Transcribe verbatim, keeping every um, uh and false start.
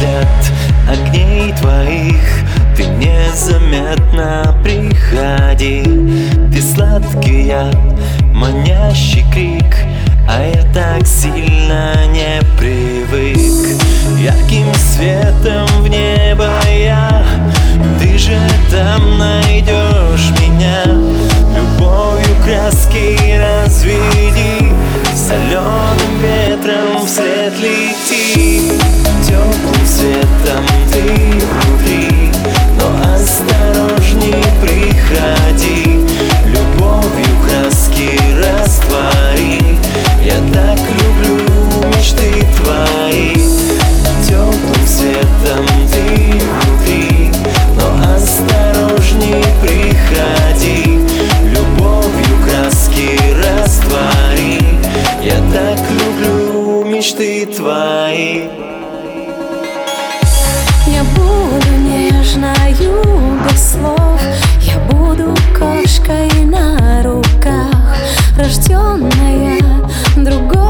свет огней твоих, ты незаметно приходи. Ты сладкий яд, манящий крик, а я так сильно не привык. Ярким светом в небо я, ты же там найдешь меня. Любовью краски разведи, соленым ветром вслед лети. Теплым светом ты внутри, но осторожней приходи. Любовью краски раствори, я так люблю мечты твои. Теплым светом ты внутри, но осторожней приходи. Любовью краски раствори, я так люблю мечты твои. Я буду нежною без слов, я буду кошкой на руках, рожденная другой.